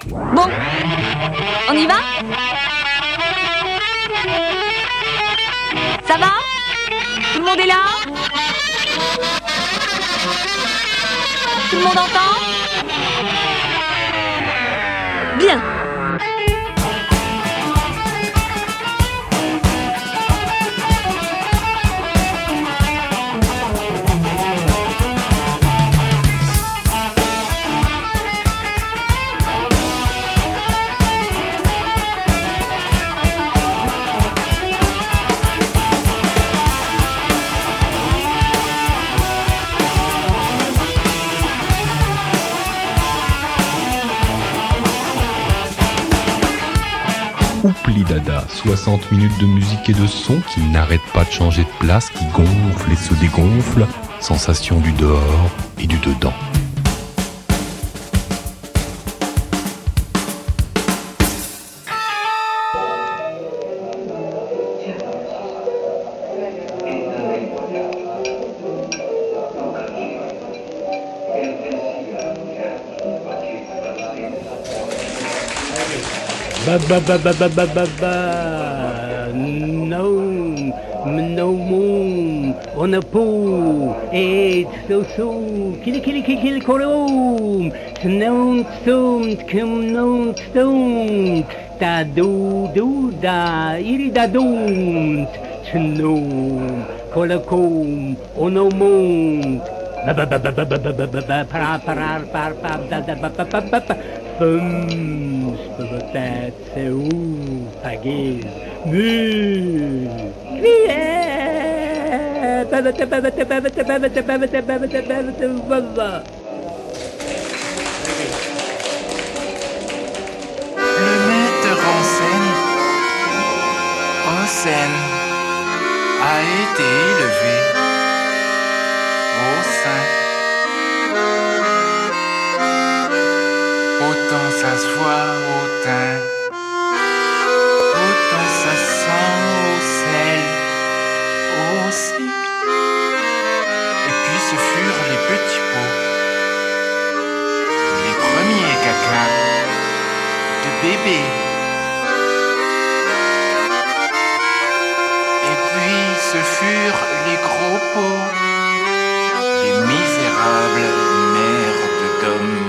Bon, on y va? Ça va? Tout le monde est là? Tout le monde entend? Bien. Oupli Dada, 60 minutes de musique et de son qui n'arrêtent pas de changer de place, qui gonflent et se dégonflent, sensation du dehors et du dedans. No moon on a pool, it's so kill korum, snow stone, da do da irida don't, snow kolakum on a moon. That's pagues. Le metteur en scène a été élevé au sein. Autant ça se voit au teint, autant ça sent au sel aussi. Et puis ce furent les petits pots, les premiers caca de bébé. Et puis ce furent les gros pots, les misérables mères de gomme.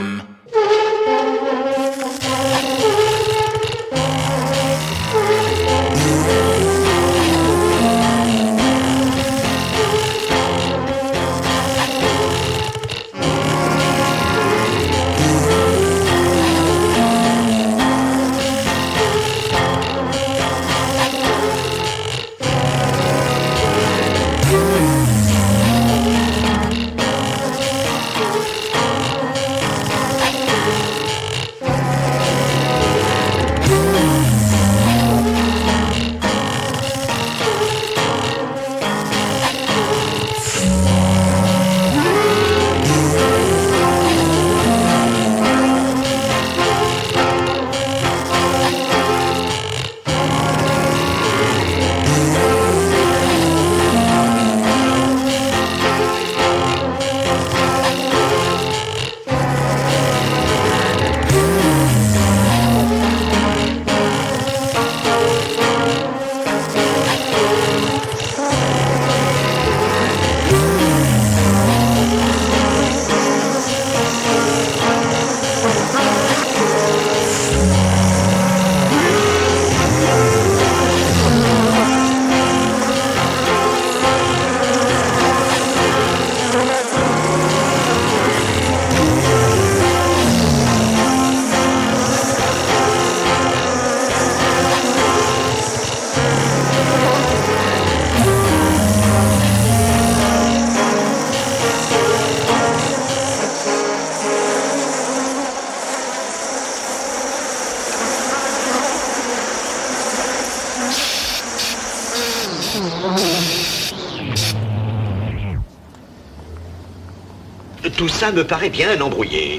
Tout ça me paraît bien embrouillé.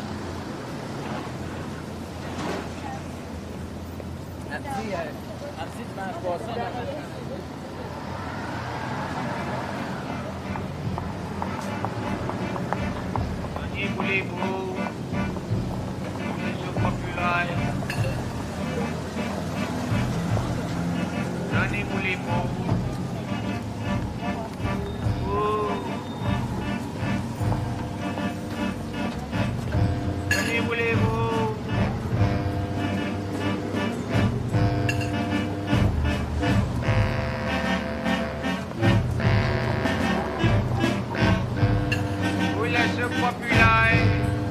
Voulez-vous, les jeux populaires. Venez, voulez-vous? Vous laisse populaire.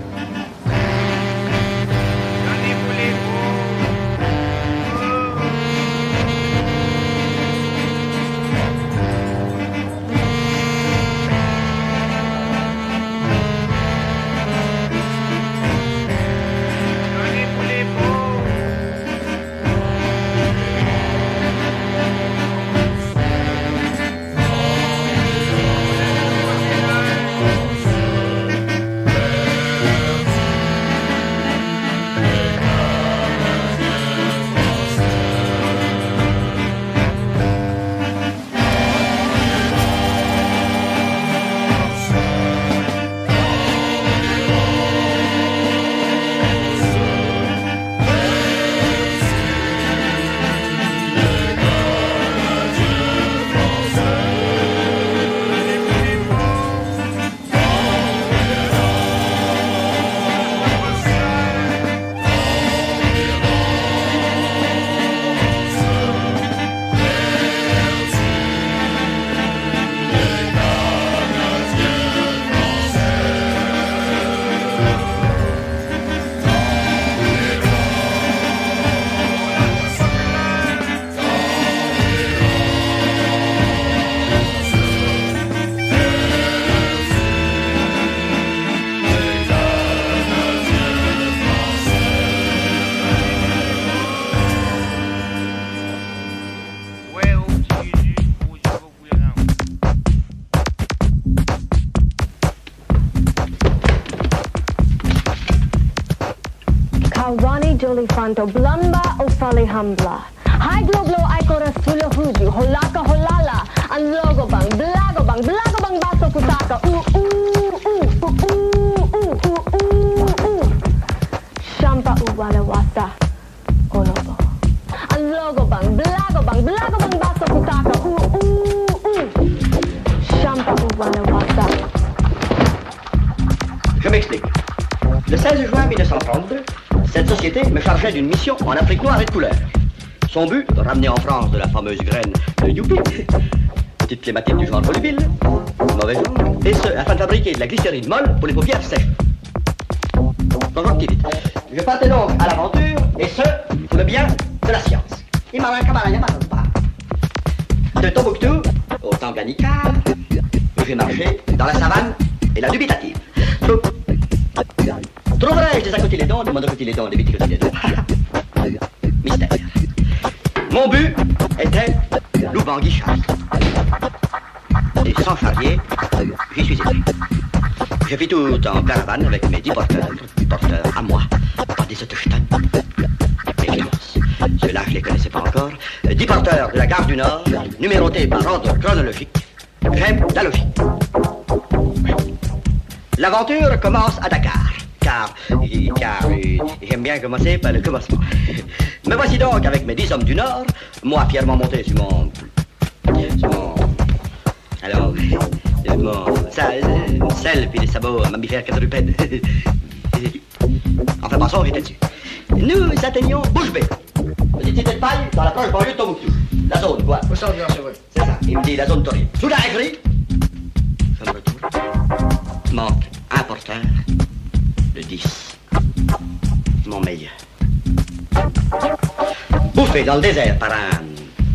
Venez, voulez-vous? Venez, voulez-vous? Ouais, au petit Jésus, où je vous voulez rendre. Kawani Jolifanto Blamba o Falihambla. Hai globlo aikora sulahuju, holaka holala, an logobang, blagobang baso kutaka, Shampa uwala wasa, holobo. An logobang, blagobang baso kutaka, Shampa uwala wasa. Je m'explique. Le 16 juin 1932, cette société me chargeait d'une mission en Afrique noire et de couleur. Son but, ramener en France de la fameuse graine de Youpi, petite clématite du genre volubile, mauvais genre, et ce, afin de fabriquer de la glycérine molle pour les paupières sèches. Conjonctivite. Je partais donc à l'aventure, et ce, pour le bien de la science. De Tombouctou au Tanganyika, j'ai marché dans la savane et la dubitative. Trouverai-je des acotylédons, des monocotylédons, des viticotylédons? Mystère. Mon but était l'Oubangui-Charles. Et sans charrier, j'y suis été. Je fis tout en caravane avec mes 10 porteurs à moi, par des autochtones. Évidence. Ceux-là, je les connaissais pas encore. 10 porteurs de la gare du Nord, numérotés par ordre chronologique. J'aime la logique. L'aventure commence à Dakar. Car j'aime bien commencer par le commencement. Me voici donc avec mes 10 hommes du Nord, moi fièrement monté sur mon selle puis des sabots mammifères quadrupèdes. Enfin, passons, j'étais dessus. Nous atteignions Bouche Bée, petite cité de paille dans la proche banlieue de Tombouctou. La zone, quoi. C'est ça, il me dit la zone taurine. Soudain écrit, je me retourne. Manque un porteur de 10. Mon meilleur. Bouffé dans le désert par un...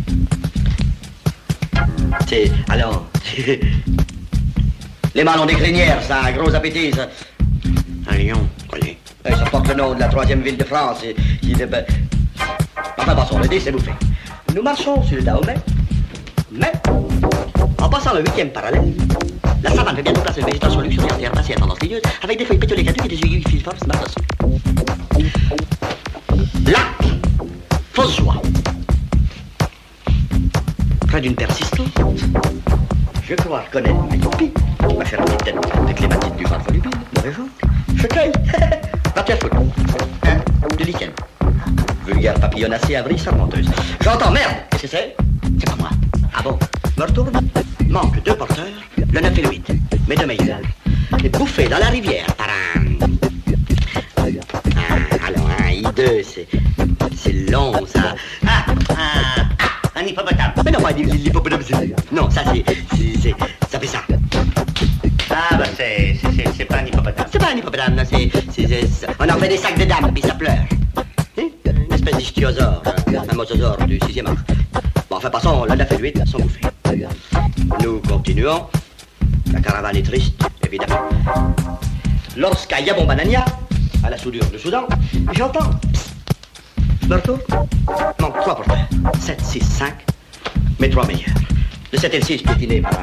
C'est... Alors... Les mâles ont des crinières, ça a un gros appétit, ça... Un lion, oui. Ça porte le nom de la 3e ville de France. Enfin, passons, le 10 c'est bouffé. Nous marchons sur le Dahomey, mais... En passant le 8e parallèle, la savane fait bientôt placer une végétation luxuriante et herbacée à tendance ligneuse, avec des feuilles pétiolées caduques et des aiguilles filiformes matos. Là, fausse joie. Près d'une persistance, je crois reconnaître ma Youpi, ma chère petite tête de clématite du genre volubile, mauvais genre. Je cueille, partir foot, du lichen, vulgaire papillonnacée à vrille sermenteuse. J'entends merde, qu'est-ce que c'est? C'est pas moi. Ah bon? Me retourne. Manque 2 porteurs, le 9 et le 8. Mes 2 meilleurs. Et bouffé dans la rivière par alors, un I2, c'est long, ça. Un hippopotame. Mais non, pas l'hippopotame, non, ça, ça fait ça. Ah, bah, c'est pas un hippopotame. C'est pas un hippopotame, non, on en fait des sacs de dames, puis ça pleure. Une espèce d'ichthyosaure, un mosasaure du 6e âge. Bon, enfin, passons, le 9 et le 8 sont bouffés. Nous continuons. La caravane est triste, évidemment. Lorsqu'à Yabon-Banania, à la soudure du Soudan, j'entends... Berthaud manque 3 porteurs. 7, 6, 5, mes 3 meilleurs. Le 7 et le 6 piétinés par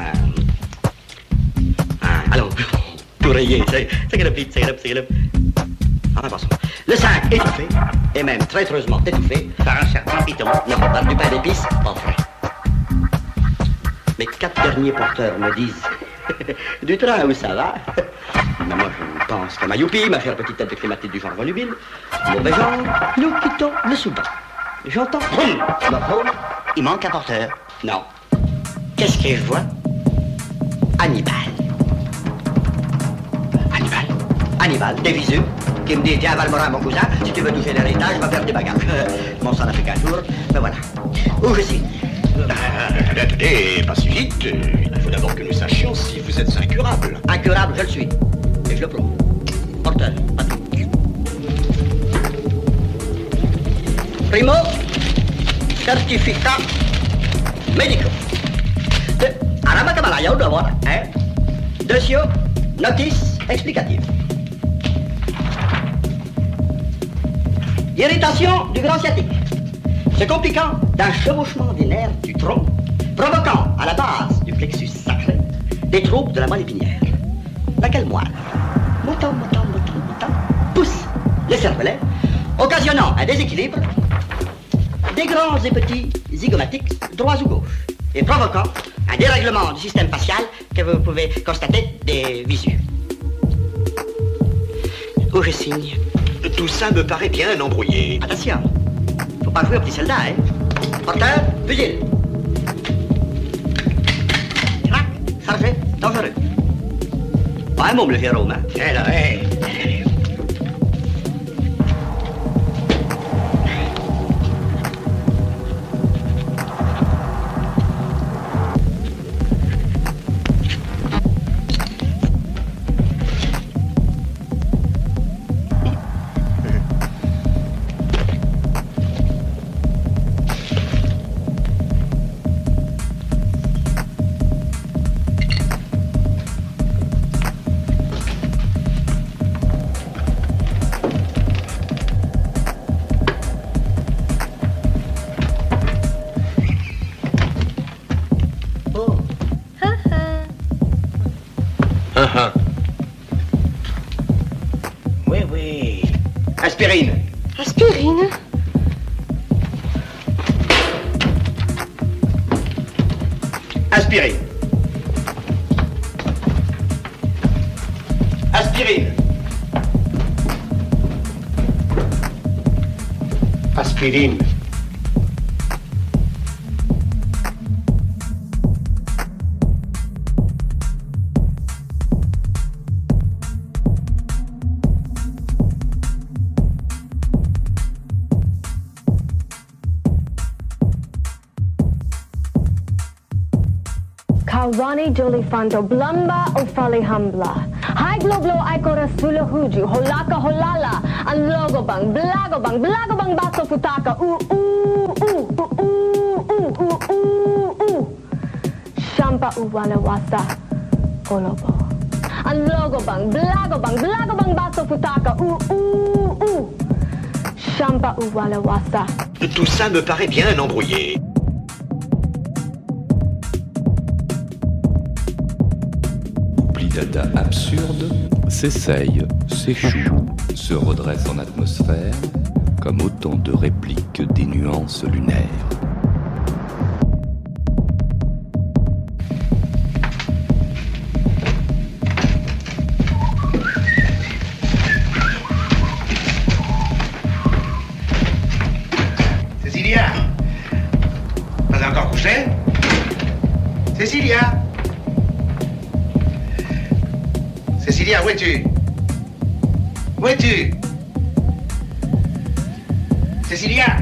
allons, tout rayé, c'est galop. Enfin, passons. Le 5 étouffé, et même traîtreusement étouffé, par un certain piton. Non, par du pain d'épices, pas frais. Mes 4 derniers porteurs me disent du train où ça va. Mais moi je pense qu'à ma youpi, ma chère petite tête de clématite du genre volubile, mauvais genre, nous quittons le Soudan. J'entends il manque un porteur. Non. Qu'est-ce que je vois? Hannibal, des visus, qui me dit tiens Valmorin mon cousin, si tu veux toucher l'héritage, va faire des bagages. Mon sang n'a fait qu'un tour, mais voilà. Où je signe? Attendez, pas si vite. Il faut d'abord que nous sachions si vous êtes incurable. Incurable, je le suis. Et je le prouve. Porteur, pas tout. Primo, certificat médical. Aramakamala, ya udah voir, hein? Desio, notice explicative. Irritation du grand sciatique, se compliquant d'un chevauchement des nerfs du tronc, provoquant à la base du plexus sacré des troubles de la moelle épinière. Laquelle moelle, montant, pousse les cervelets, occasionnant un déséquilibre des grands et petits zygomatiques droits ou gauches, et provoquant un dérèglement du système facial que vous pouvez constater des visus. Où je signe? Tout ça me paraît bien embrouillé. Attention, faut pas jouer au petit soldat, hein. Porteur, fusil. Crac, chargé, dangereux. Pas un môme le Jérôme, hein. Alors, hé. Oui. Aspirine. Aspirine? Aspirine. Aspirine. Aspirine. Kawani Jolifanto, Blamba Ofali Hambla. High Globlo Ikora Sulahuju, Holaka Holala, and Logobang, Blagobang, Baso Futaka, Shampa Uwala Wasa, Olobo. And Logobang, Blagobang, Baso Futaka, Shampa Uwala Wasa. Tout ça me paraît bien embrouillé. Dada absurde s'essaye, s'échoue, se redresse en atmosphère, comme autant de répliques des nuances lunaires. Cécilia, pas encore couché? Cécilia, où es-tu? Où es-tu? Cécilia!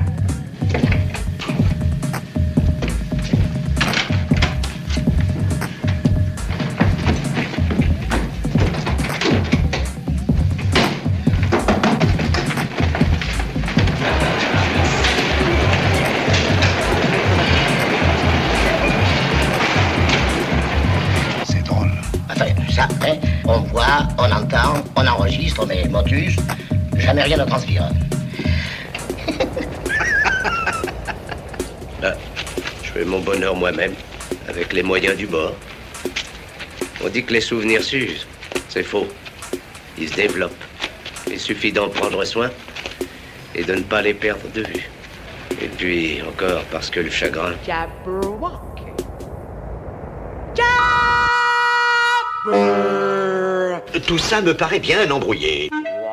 Ça, hein, on voit, on entend, on enregistre, mais motus, jamais rien ne transpire. Là, je fais mon bonheur moi-même, avec les moyens du bord. On dit que les souvenirs s'usent. C'est faux. Ils se développent. Il suffit d'en prendre soin et de ne pas les perdre de vue. Et puis, encore, parce que le chagrin... Tout ça me paraît bien embrouillé.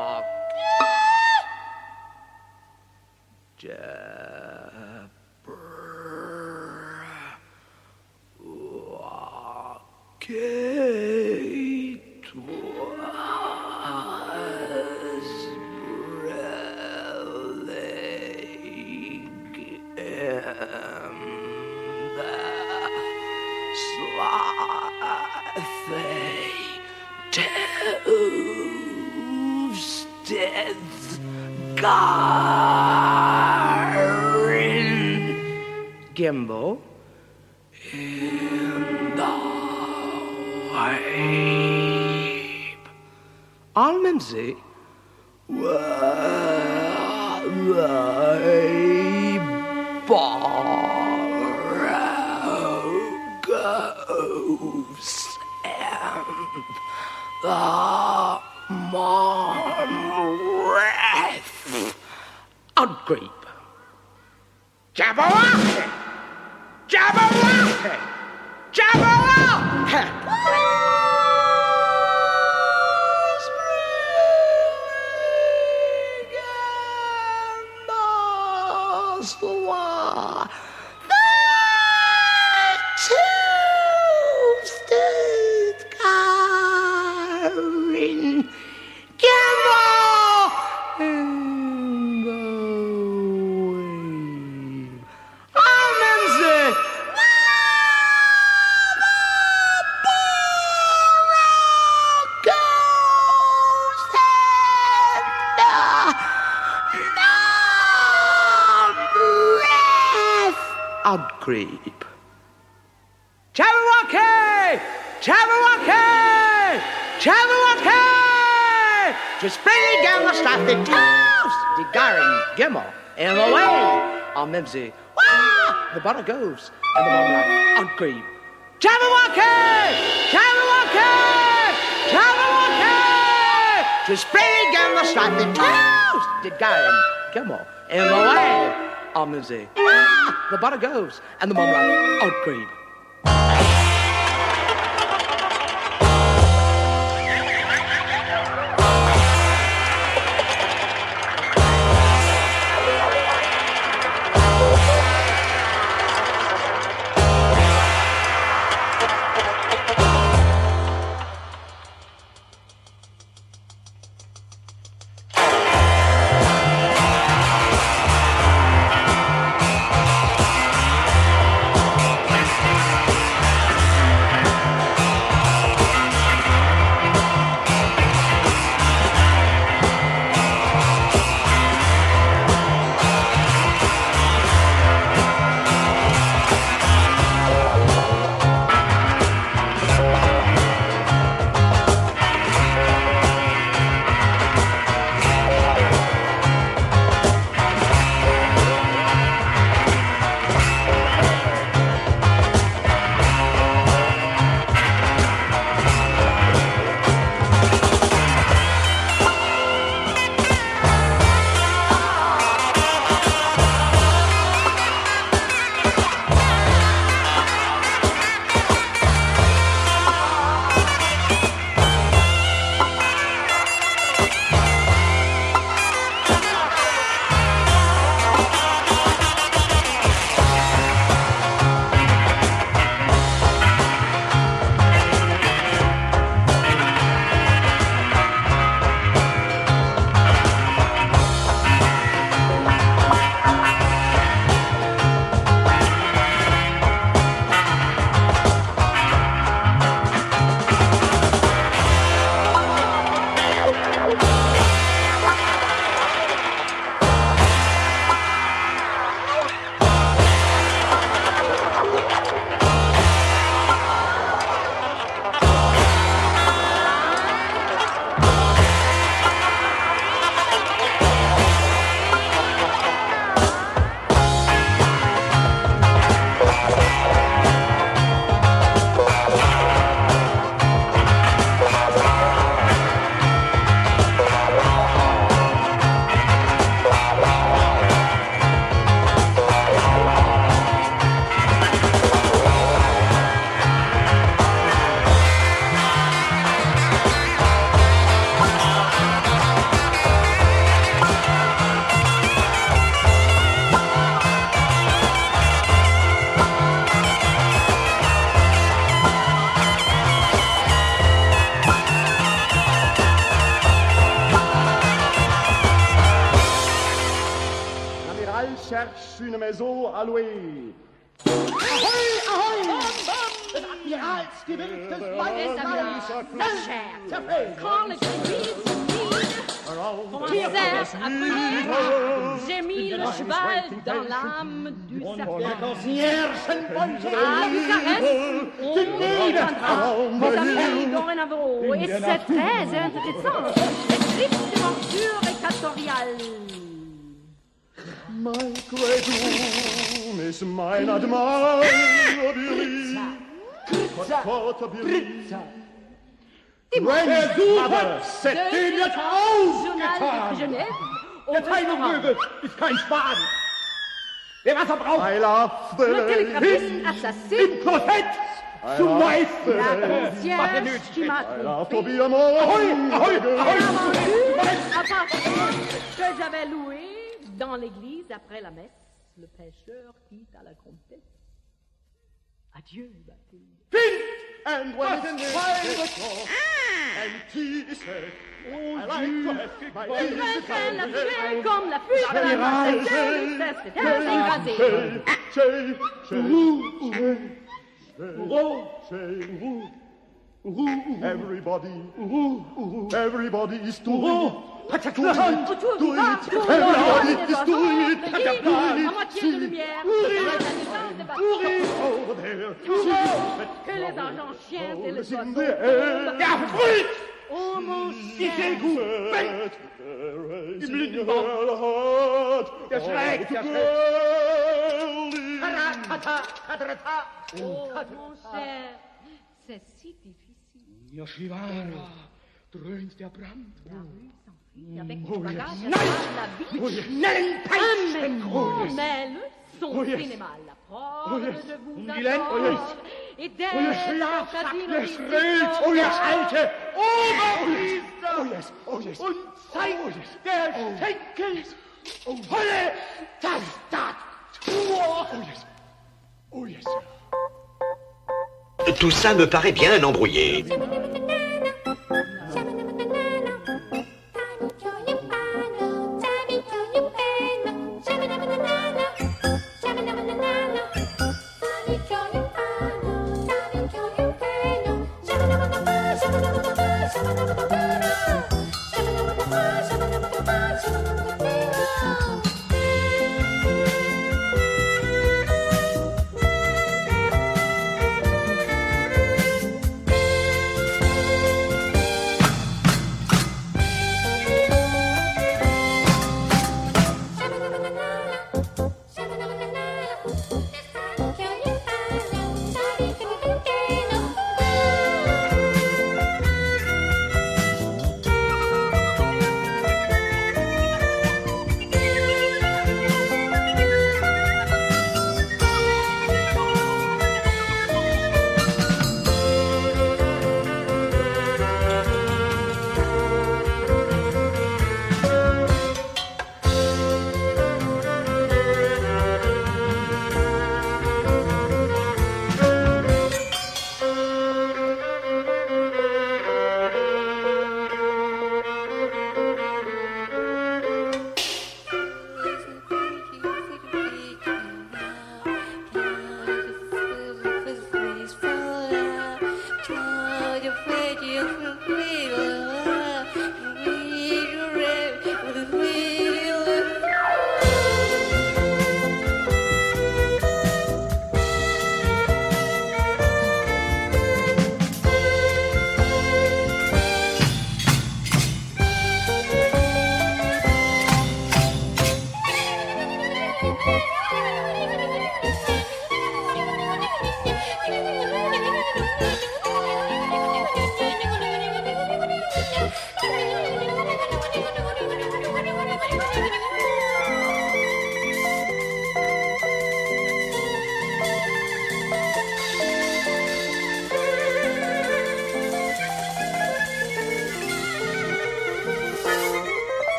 Gimbo in the wipe. All mimsy where the borrow goes and the wrath outcreep. Jabberwocky! Jabberwocky! Jabberwocky! Creep. Jabberwocky! Jabberwocky! Jabberwocky! Just spring down the slothy toes! The Garin Gimmo in the way on Mimsy. Wah! The butter goes and the moonlight on creep. Jabberwocky! Jabberwocky! Jabberwocky! Just spring down the slothy toes! The Garin Gimmo in the way on Mimsy. The butter goes, and the moonlight out creep. général cherche une maison à louer. Ahoi, ahoi! Das Admiralsgewürz des Quand le crédit commencèrent à brûler, j'ai mis le cheval dans l'âme du serpent. À Bucarest, on entendra des amis dorénavant, et c'est très intéressant. Les tristes aventures équatoriales. My great room is mine admirably. Grandmother, c'était notre ausgetan. Der Teilungmöbel ist kein Spaten. Wer Wasser braucht, I love the télégraphiste assassine. Im Klosett zum Meister. La concierge qui m'a trompé. Ahoi, ahoi, ahoi. Que j'avais loué dans l'église après la messe, le pêcheur quitte à la comtesse. Adieu, Bathilde. And when it's time and tea is set, I like to have my La pluie comme la pluie de la Marseillaise, Everybody is doing it. Everybody is doing it. À moitié de lumière, Over there. que les argents chiens et les oiseaux tombent. Oh mon chien, Im Lindenbad. Der Schreck, der Schreck. Oh mon cher, c'est si difficile. Joshivara, dröhnt der Brand. La rue s'enfuit avec du bagage Nein! la Oh, vie. yes. Schnellen Peitschen! Oh, Oh, yes. mais le son Oh, yes. cinéma, la preuve Oh, yes. de vous Guylaine, oh, yes. et Oh, ihr Schlafsack, ihr Schreit, oh, ihr alte Oberpriester! Oh, yes, oh, yes. Und zeigt der Schenkel volle Tastatur! Oh, yes, oh, yes. Tout ça me paraît bien embrouillé.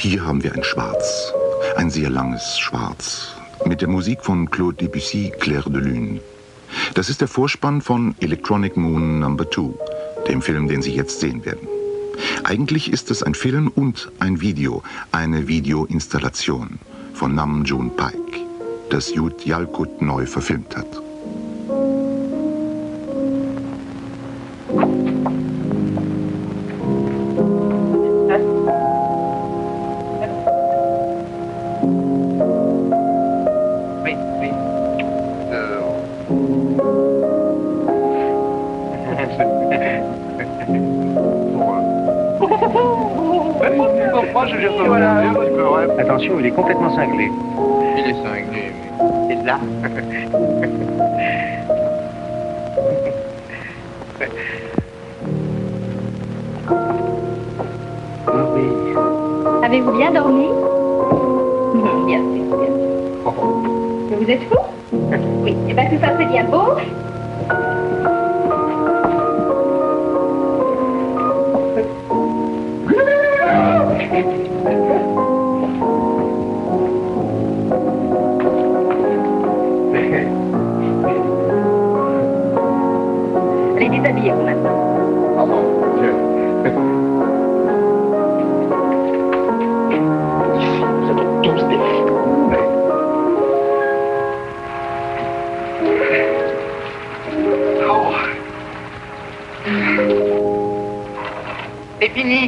Hier haben wir ein Schwarz, ein sehr langes Schwarz, mit der Musik von Claude Debussy, Clair de Lune. Das ist der Vorspann von Electronic Moon No. 2, dem Film, den Sie jetzt sehen werden. Eigentlich ist es ein Film und ein Video, eine Videoinstallation von Nam June Paik, das Jud Yalkut neu verfilmt hat. Attention, il est complètement cinglé. Il est cinglé, mais... Et là Avez-vous bien dormi? Bien sûr, bien sûr. Mais vous êtes fou? Oui, et bien tout ça c'est bien beau. Allez, déshabillez-vous maintenant. Ah bon, Vous êtes tous des fous. Oh. C'est fini.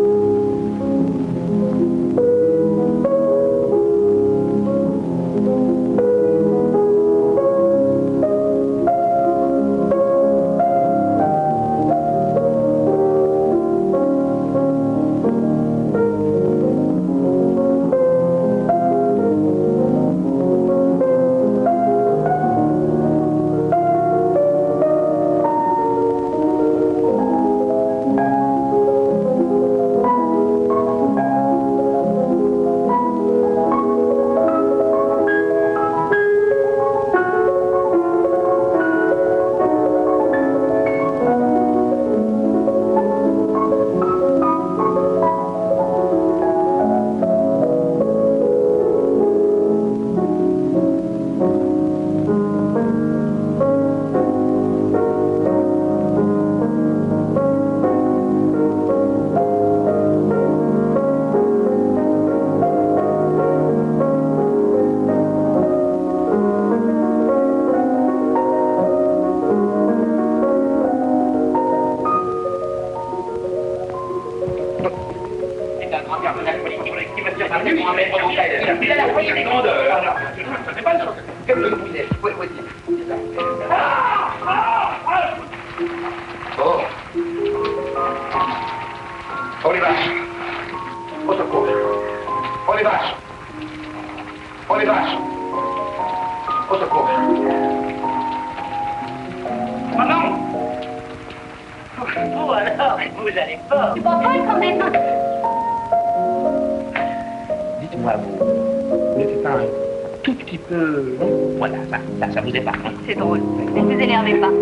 Dites-moi, vous n'êtes pas un tout petit peu... Voilà, ça vous épargne. C'est drôle. Ne vous énervez pas.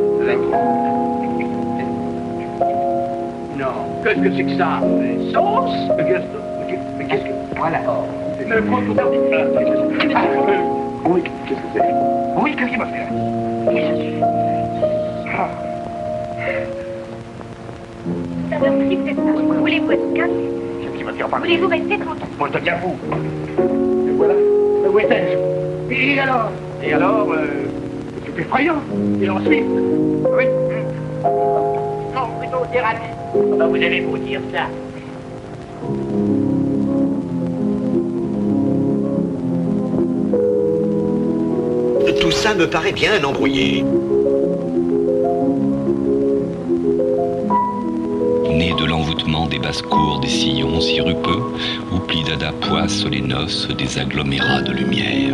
Non, qu'est-ce que c'est que ça? Des sauces? Mais qu'est-ce que... Voilà. Mais pourquoi vous dites ça? Oui, qu'est-ce que c'est? Oui, qu'est-ce qu'il m'a fait? Ça va aussi peut-être ça. Voulez-vous être calme? Qui va dire par Voulez-vous rester tranquille? Moi, je deviens fou. Et voilà. Où étais-je? Et alors, c'est effrayant. Et ensuite? Oui. Non, plutôt thérapie. Comment vous avez beau dire ça? Tout ça me paraît bien embrouillé. Né de l'envoûtement des basses-cours des sillons sirupeux, où Plidada poisse les noces des agglomérats de lumière.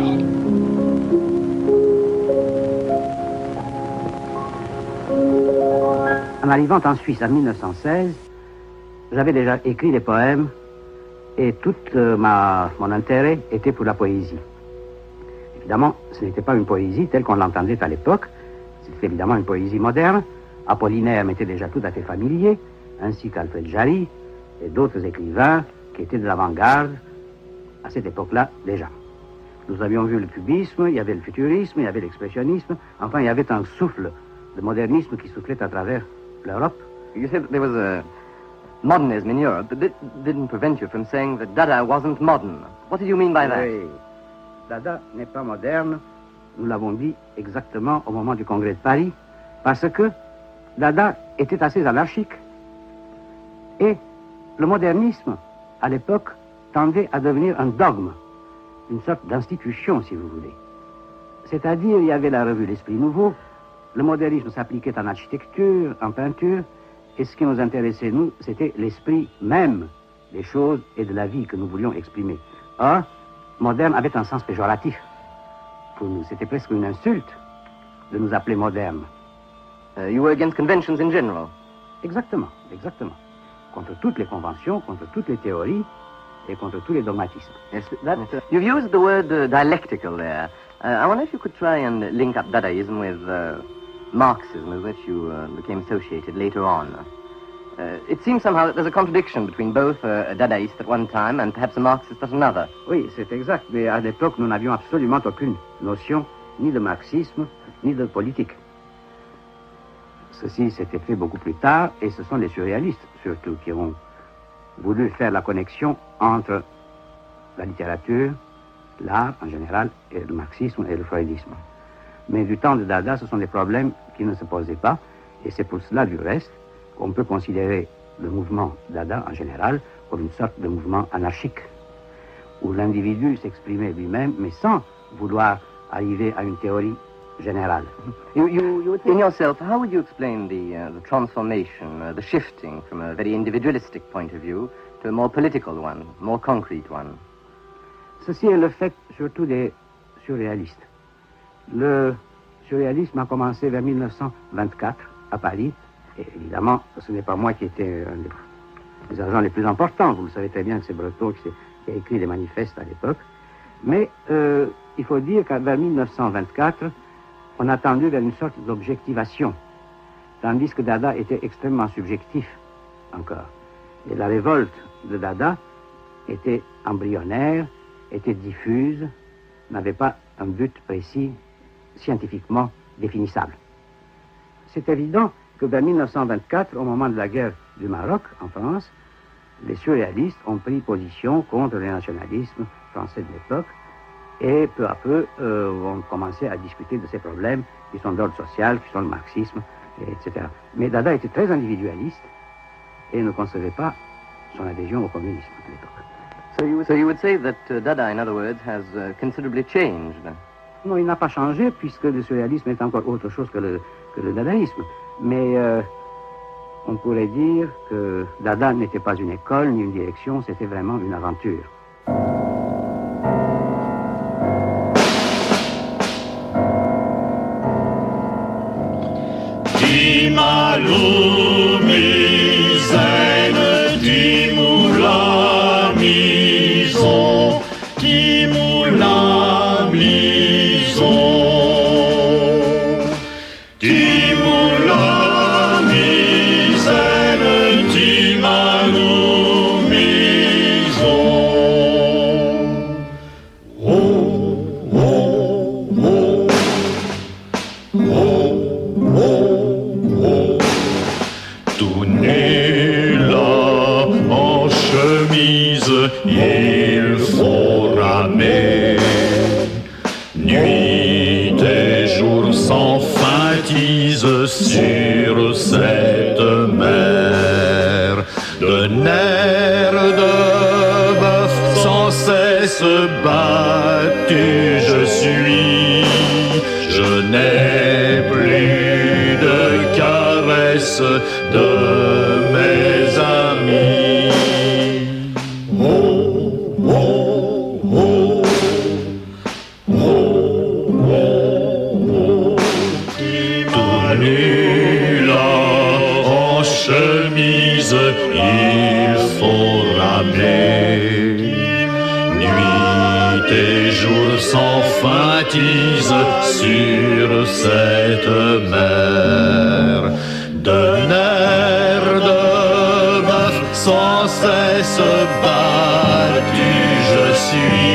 En arrivant en Suisse en 1916, j'avais déjà écrit des poèmes et tout mon intérêt était pour la poésie. Évidemment, ce n'était pas une poésie telle qu'on l'entendait à l'époque, c'était évidemment une poésie moderne. Apollinaire m'était déjà tout à fait familier, ainsi qu'Alfred Jarry et d'autres écrivains qui étaient de l'avant-garde à cette époque-là déjà. Nous avions vu le cubisme, il y avait le futurisme, il y avait l'expressionnisme, enfin il y avait un souffle de modernisme qui soufflait à travers l'Europe. You said that there was a modernism in Europe, but that didn't prevent you from saying that Dada wasn't modern. What did you mean by that? Oui. Dada n'est pas moderne, nous l'avons dit exactement au moment du congrès de Paris, parce que Dada était assez anarchique. Et le modernisme, à l'époque, tendait à devenir un dogme, une sorte d'institution, si vous voulez. C'est-à-dire, il y avait la revue L'Esprit Nouveau, le modernisme s'appliquait en architecture, en peinture, et ce qui nous intéressait, nous, c'était l'esprit même des choses et de la vie que nous voulions exprimer. Or, moderne avait un sens péjoratif. Pour nous, c'était presque une insulte de nous appeler moderne. You were against conventions in general. Exactement, exactement. Contre toutes les conventions, contre toutes les théories et contre tous les dogmatismes. Yes, you've used the word dialectical there. I wonder if you could try and link up Dadaism with Marxism, with which you became associated later on. It seems somehow that there's a contradiction between both a Dadaist at one time and perhaps a Marxist at another. Oui, c'est exact, mais à l'époque, nous n'avions absolument aucune notion ni de marxisme, ni de politique. Ceci s'était fait beaucoup plus tard, et ce sont les surréalistes, surtout, qui ont voulu faire la connexion entre la littérature, l'art en général, et le marxisme et le freudisme. Mais du temps de Dada, ce sont des problèmes qui ne se posaient pas, et c'est pour cela, du reste, qu'on peut considérer le mouvement Dada en général comme une sorte de mouvement anarchique, où l'individu s'exprimait lui-même, mais sans vouloir arriver à une théorie générale. In yourself, how would you explain the transformation, the shifting from a very individualistic point of view to a more political one, more concrete one? Ceci est le fait surtout des surréalistes. Le surréalisme a commencé vers 1924 à Paris. Et évidemment, ce n'est pas moi qui étais un des agents les plus importants. Vous le savez très bien que c'est Breton qui a écrit les manifestes à l'époque. Mais il faut dire qu'à vers 1924, on a tendu vers une sorte d'objectivation, tandis que Dada était extrêmement subjectif encore. Et la révolte de Dada était embryonnaire, était diffuse, n'avait pas un but précis, scientifiquement définissable. C'est évident que vers 1924, au moment de la guerre du Maroc en France, les surréalistes ont pris position contre le nationalisme français de l'époque et peu à peu vont commencer à discuter de ces problèmes qui sont d'ordre social, qui sont le marxisme, etc. Mais Dada était très individualiste et ne concevait pas son adhésion au communisme à l'époque. So you would say that Dada, in other words, has considerably changed? Non, il n'a pas changé puisque le surréalisme est encore autre chose que le dadaïsme. Mais on pourrait dire que Dada n'était pas une école ni une direction, c'était vraiment une aventure. Die Malumi seine, die Moula Mison, die Moula Mison, die Moula Mison, die Malou Mison. Oh, oh, oh, oh, oh. Tout nu là en chemise, il faut ramer. Nuit et jour s'enfantisent sur cette mer. De nerfs de bœuf sans cesse battu je suis. Je n'ai plus de caresses de mes amis. Oh, oh, oh, oh, oh, oh. Tout nu là en chemise, il faut ramer. Nuit et jour s'enfantisent sur cette mer. De nerfs de bœuf sans cesse battu je suis.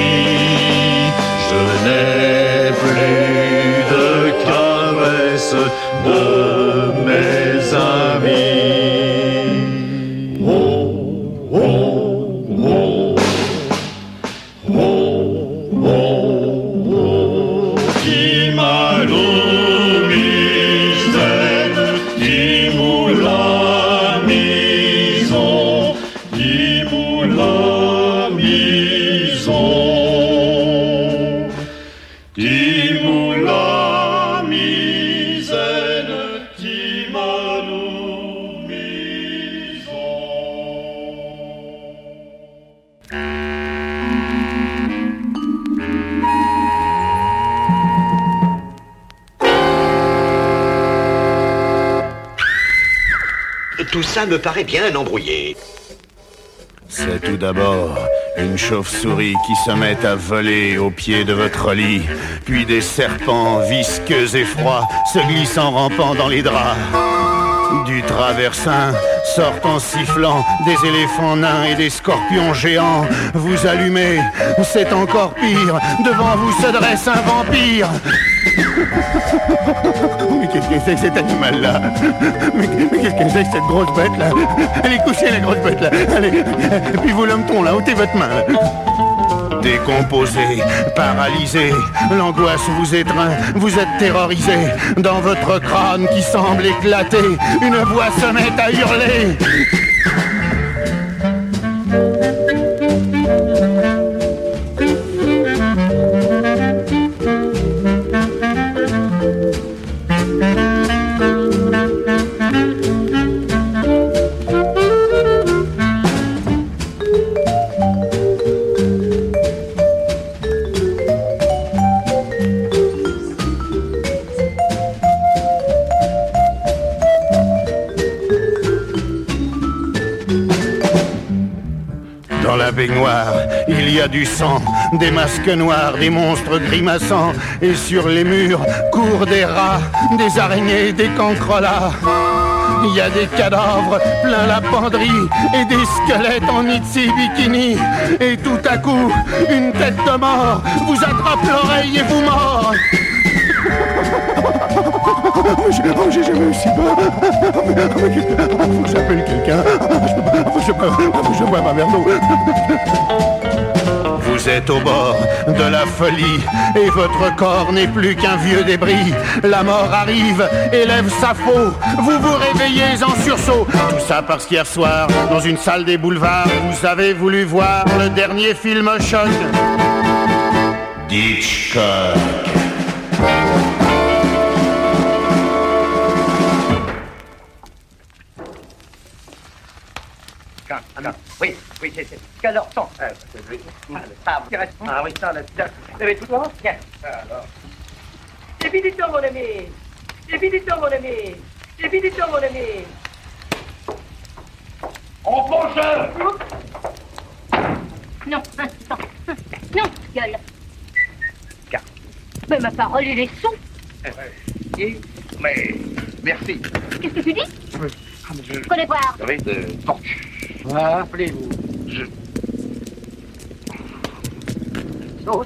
Tout ça me paraît bien embrouillé. C'est tout d'abord une chauve-souris qui se met à voler au pied de votre lit, puis des serpents visqueux et froids se glissent en rampant dans les draps. Du traversin sortent en sifflant des éléphants nains et des scorpions géants. Vous allumez, c'est encore pire, devant vous se dresse un vampire. Mais qu'est-ce que c'est que cet animal-là? Mais qu'est-ce que c'est que cette grosse bête-là? Elle est couchée, la grosse bête-là. Allez, et puis vous, l'homme-ton, là, ôtez votre main, là. Décomposé, paralysé, l'angoisse vous étreint, vous êtes terrorisé. Dans votre crâne qui semble éclater, une voix se met à hurler. Baignoire, il y a du sang, des masques noirs, des monstres grimaçants, et sur les murs courent des rats, des araignées, des cancrelats. Il y a des cadavres plein la penderie et des squelettes en itsy bikini. Et tout à coup, une tête de mort vous attrape l'oreille et vous mord. J'ai jamais eu si peur. Faut que j'appelle quelqu'un. Faut que je bois ma verre d'eau. Vous êtes au bord de la folie et votre corps n'est plus qu'un vieux débris. La mort arrive, élève sa faux. Vous vous réveillez en sursaut. Tout ça parce qu'hier soir, dans une salle des boulevards, vous avez voulu voir le dernier film choc d'Hitchcock. Oui, c'est... Quelle heure sont le sable qui reste... Ah oui, ça, là, vous avez tout devant? Tiens, alors... C'est fini de temps, mon ami. C'est fini de temps, mon ami. C'est fini de temps, mon ami. On penche. Non, non, gueule. Mais ma parole, il est sous. Mais... Merci. Qu'est-ce que tu dis? Je connais pas. Vous savez, de torche. Appelez-vous. Sauce.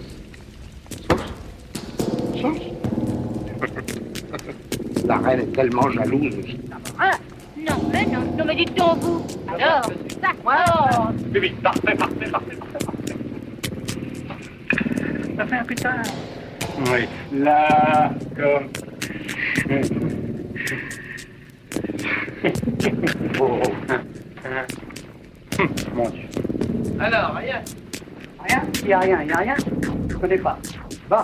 La reine est tellement jalouse. Ah, non, mais dites donc vous. Alors, ça, alors. Vite, parfait. Ça fait un putain. Oui, là, comme... Mon Dieu. Alors, rien. Rien? Il n'y a rien. Je ne connais pas. Bon.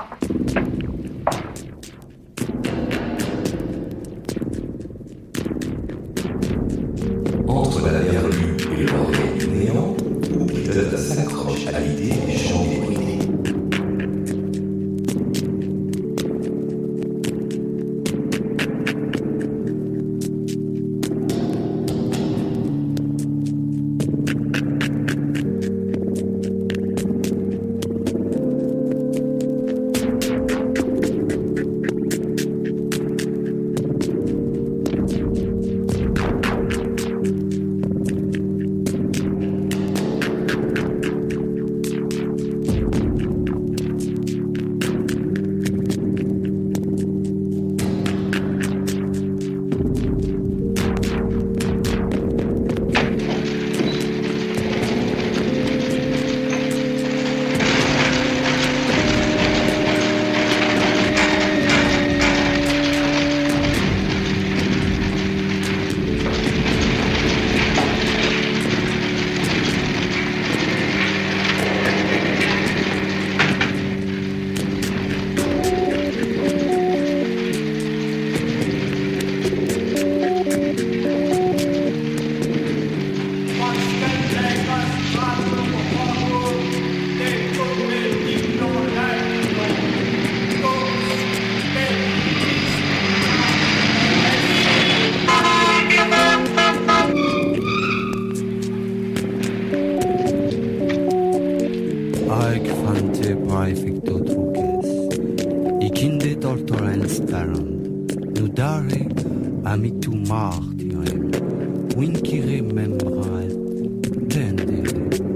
Entre la verrue et l'oreille du néant, Peter s'accroche à l'idée des champs débridés. transparent. Nu dare amitu martirem, vincere membrae tendere.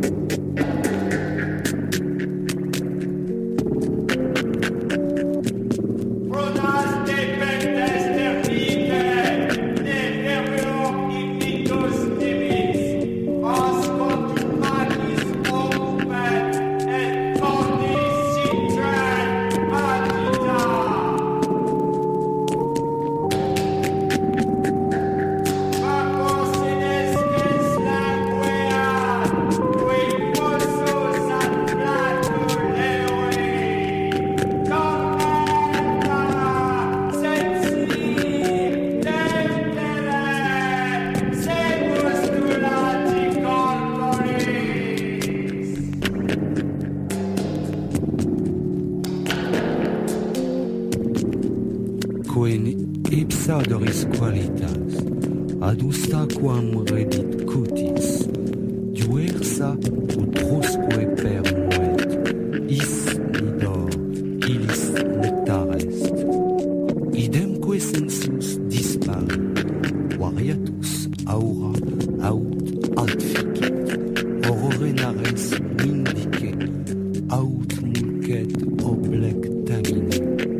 Doris qualitas, adusta quam redit cutis, diversa utrusque permuet, is nidor, illis nectar est. Idemque sensus dispare, variatus aura aut altficit, horrore nares vindicet, aut mulcet oblectamine.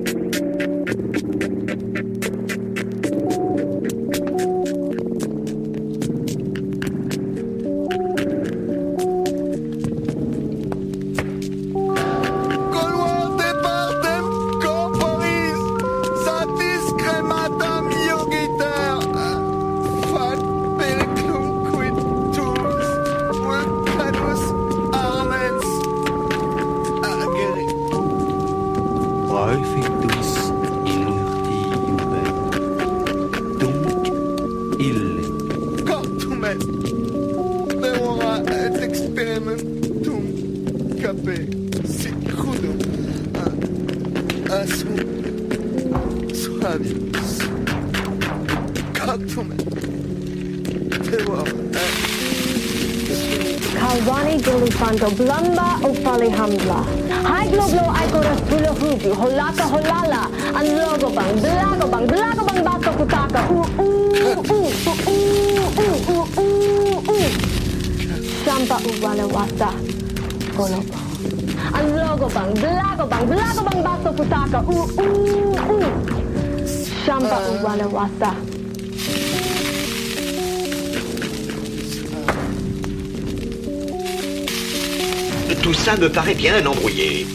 Blamba o palihambla. Hai globlo aikora sulahuju. Holaka holala. Anlogobang, blagobang, blagobang bato kutaka. Shampa uwala wasa. Golobo. Anlogobang, blagobang, blagobang bato kutaka. Shampa uwala wasa. Tout ça me paraît bien embrouillé.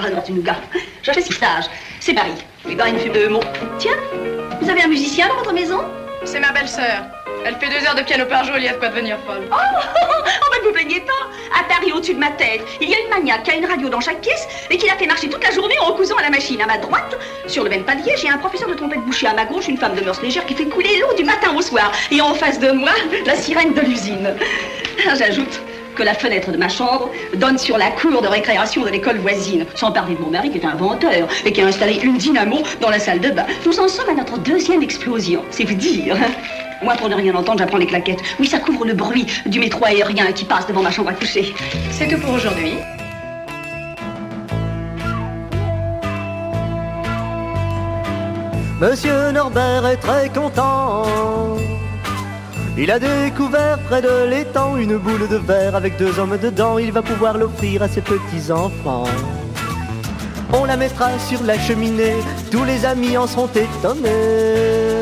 Ah non, tu nous gaffes. Je fais 6 stages. C'est Paris. Les gars, une fume de mots. Tiens, vous avez un musicien dans votre maison? C'est ma belle-sœur. Elle fait 2 heures de piano par jour, il y a de quoi devenir folle. Oh, ne vous plaignez pas. À Paris, au-dessus de ma tête, il y a une maniaque qui a une radio dans chaque pièce et qui la fait marcher toute la journée en cousant à la machine. À ma droite, sur le même palier, j'ai un professeur de trompette bouchée. À ma gauche, une femme de mœurs légères qui fait couler l'eau du matin au soir. Et en face de moi, la sirène de l'usine. J'ajoute que la fenêtre de ma chambre donne sur la cour de récréation de l'école voisine. Sans parler de mon mari qui est inventeur et qui a installé une dynamo dans la salle de bain. Nous en sommes à notre 2e explosion, c'est vous dire. Moi, pour ne rien entendre, j'apprends les claquettes. Oui, ça couvre le bruit du métro aérien qui passe devant ma chambre à coucher. C'est tout pour aujourd'hui. Monsieur Norbert est très content. Il a découvert près de l'étang une boule de verre avec 2 hommes dedans. Il va pouvoir l'offrir à ses petits-enfants. On la mettra sur la cheminée, tous les amis en seront étonnés.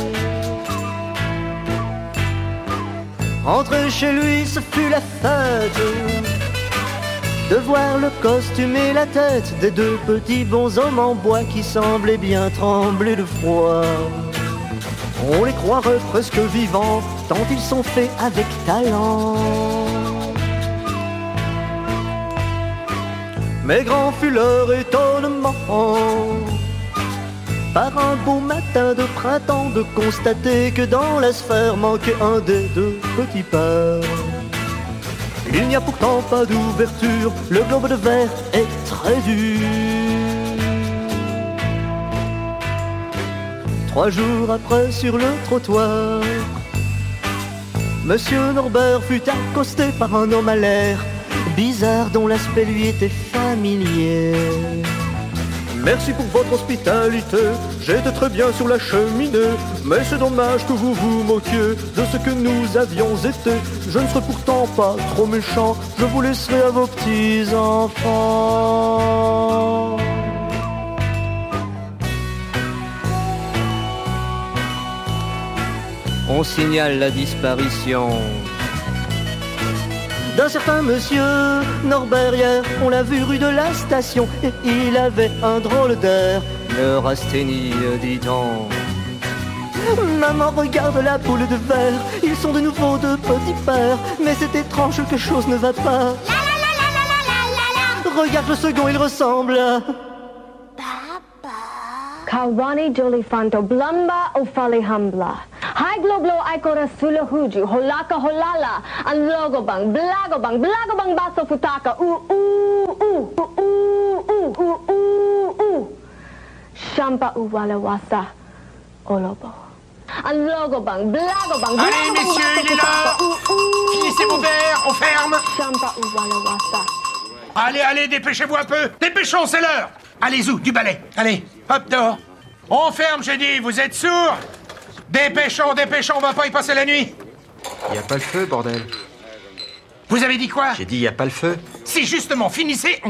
Rentrer chez lui, ce fut la fête de voir le costume et la tête des 2 petits bonshommes en bois qui semblaient bien trembler de froid. On les croirait presque vivants, tant ils sont faits avec talent. Mais grand fut leur étonnement, par un beau matin de printemps, de constater que dans la sphère manquait un des 2 petits pères. Il n'y a pourtant pas d'ouverture, le globe de verre est très dur. 3 jours après, sur le trottoir, Monsieur Norbert fut accosté par un homme à l'air bizarre dont l'aspect lui était familier. Merci pour votre hospitalité, j'étais très bien sur la cheminée. Mais c'est dommage que vous vous moquiez de ce que nous avions été. Je ne serai pourtant pas trop méchant, je vous laisserai à vos petits-enfants. On signale la disparition d'un certain monsieur Norbert hier. On l'a vu rue de la station et il avait un drôle d'air. Leur asthénie, dit-on. Maman, regarde la boule de verre. Ils sont de nouveau 2 petits pères. Mais c'est étrange, quelque chose ne va pas. Regarde le second, il ressemble à... Kawani Jolifanto Blamba Ofali Hambla. High Globlo Aikora Sulahuju, Holaka Holala, and Logobang, Blagobang, Blagobang Baso Futaka, Shampa Uwalawasa, Olobo. And Logobang, Blagobang, Allez, messieurs, il est là. Finissez vos verres, on ferme. Shampa Uwalawasa. Allez, allez, dépêchez-vous un peu. Dépêchons, c'est l'heure. Allez, Zou, du balai. Allez, hop dehors. On ferme, j'ai dit, vous êtes sourds? Dépêchons, dépêchons, on va pas y passer la nuit. Y a pas le feu, bordel. Vous avez dit quoi? J'ai dit y a pas le feu. Si justement, finissez,